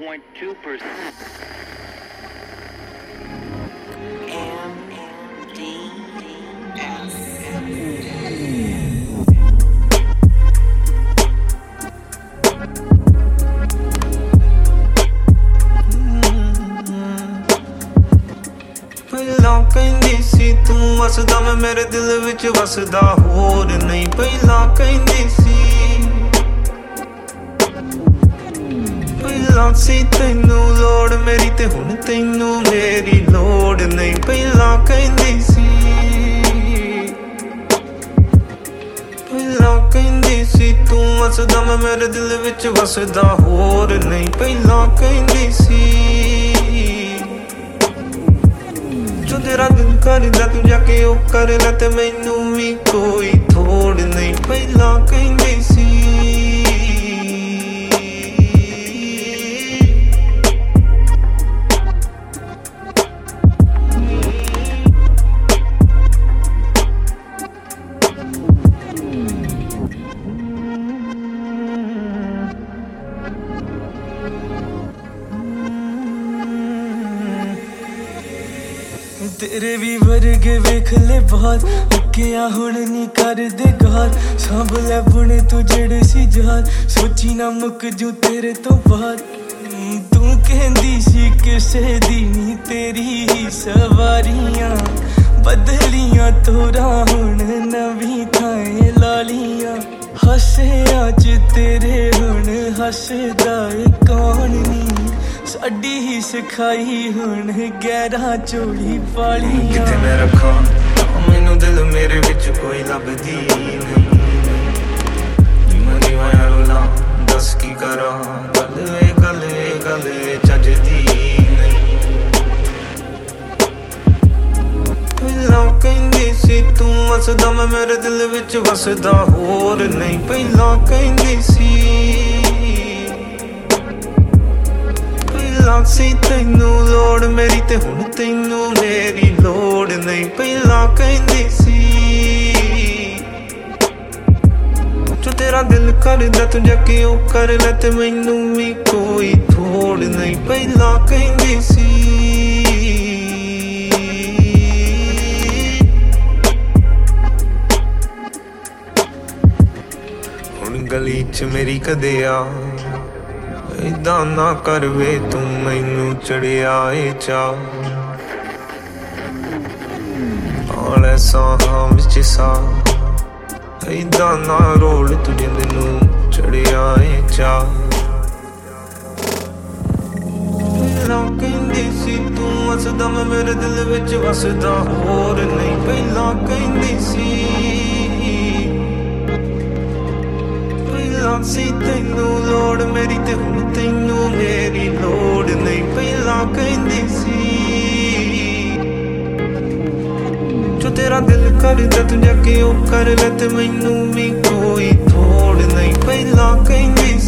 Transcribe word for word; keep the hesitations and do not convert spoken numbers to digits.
point two percent. M D S. ਪਹਿਲਾਂ ਕਹਿੰਦੀ ਸੀ ਤੂੰ ਵਸਦਾ ਮੈਂ ਮੇਰੇ ਦਿਲ ਵਿੱਚ ਵਸਦਾ ਹੋਰ ਨਹੀਂ ਪਹਿਲਾਂ ਕਹਿੰਦੀ ਸੀ ਪਹਿਲਾਂ ਸੀ ਤੈਨੂੰ ਲੋੜ ਮੇਰੀ ਤੇ ਹੁਣ ਤੈਨੂੰ ਮੇਰੀ ਲੋੜ ਨਹੀਂ ਪਹਿਲਾਂ ਕਹਿੰਦੀ ਸੀ ਪਹਿਲਾਂ ਕਹਿੰਦੀ ਸੀ ਤੂੰ ਵਸਦਾ ਮੈਂ ਮੇਰੇ ਦਿਲ ਵਿੱਚ ਵਸਦਾ ਹੋਰ ਨਹੀਂ ਪਹਿਲਾਂ ਕਹਿੰਦੀ ਸੀ ਜੋ ਤੇਰਾ ਦਿਲ ਕਰਦਾ ਤੂੰ ਜਾ ਕੇ ਉਹ ਕਰ ਲੈ ਤੇ ਮੈਨੂੰ ਵੀ ਕੋਈ ਥੋੜ ਨਹੀਂ ਪਹਿਲਾਂ ਕਹਿੰਦੀ ਸੀ तेरे भी वर्गे वेख ले बात क्या हुण नी कर दे गाल सांभ लै बुने तू जड़ सी जाल सोची ना मुक जू तेरे तो बाद तू कहंदी सी किसे दी नी तेरी ही सवारियां बदलियां तोरा हुण नवी थाए लालियां हसे अज तेरे हुण हसदा कौन नी साडी ही सिखाई हुण गहरा चोली पाली किथे मैं रखा मैनू दिल मेरे विच कोई लभदी नहीं मनी माया रोला दस की करा गले गले गले चजदी नहीं ਪਹਿਲਾਂ ਕਹਿੰਦੀ ਸੀ ਤੂੰ ਵਸਦਾ ਮੈਂ ਮੇਰੇ ਦਿਲ ਵਿੱਚ ਵਸਦਾ ਹੋਰ ਨਹੀਂ ਪਹਿਲਾਂ ਕਹਿੰਦੀ ਸੀ ਪਹਿਲਾਂ ਸੀ ਤੈਨੂੰ ਲੋੜ ਮੇਰੀ ਤੇ ਹੁਣ ਤੈਨੂੰ ਮੇਰੀ ਲੋੜ ਨਹੀਂ ਪਹਿਲਾਂ ਕਹਿੰਦੀ ਸੀ ਜੋ ਤੇਰਾ ਦਿਲ ਕਰਦਾ ਤੂੰ ਜਾ ਕੇ ਉਹ ਕਰ ਲੈ ਤੇ ਮੈਨੂੰ ਵੀ ਕੋਈ ਥੋੜ ਨਹੀਂ ਪਹਿਲਾਂ ਕਹਿੰਦੀ ਸੀ ਹੁਣ ਗਲੀ 'ਚ ਮੇਰੀ ਕਦੇ ਆ ਏਦਾਂ ਨਾ ਕਰ ਵੇ ਤੂੰ ਮੈਨੂੰ ਚੜਿਆ ਏ ਚਾਹ ਆਲੇ ਸਾਹਾਂ ਵਿੱਚ ਸਾਹ ਏਦਾਂ ਨਾ ਰੋਲ ਤੂੰ ਜਿੰਦ ਨੂੰ ਚੜਿਆ ਏ ਚਾਹ ਪਹਿਲਾਂ ਕਹਿੰਦੀ ਸੀ ਤੂੰ ਵਸਦਾ ਮੈਂ ਮੇਰੇ ਦਿਲ ਵਿੱਚ ਵਸਦਾ ਹੋਰ ਨਹੀਂ ਪਹਿਲਾਂ ਕਹਿੰਦੀ ਸੀ ਪਹਿਲਾਂ ਸੀ ਤੈਨੂੰ ਲੋੜ ਮੇਰੀ ਤੇ ਹੁਣ ਤੈਨੂੰ ਮੇਰੀ ਲੋੜ ਨਹੀਂ ਪਹਿਲਾਂ ਕਹਿੰਦੀ ਸੀ ਜੋ ਤੇਰਾ ਦਿਲ ਕਰਦਾ ਤੂੰ ਜਾ ਕੇ ਉਹ ਕਰ ਲੈ ਤੇ ਮੈਨੂੰ ਵੀ ਕੋਈ ਥੋੜ ਨਹੀਂ ਪਹਿਲਾਂ ਕਹਿੰਦੀ ਸੀ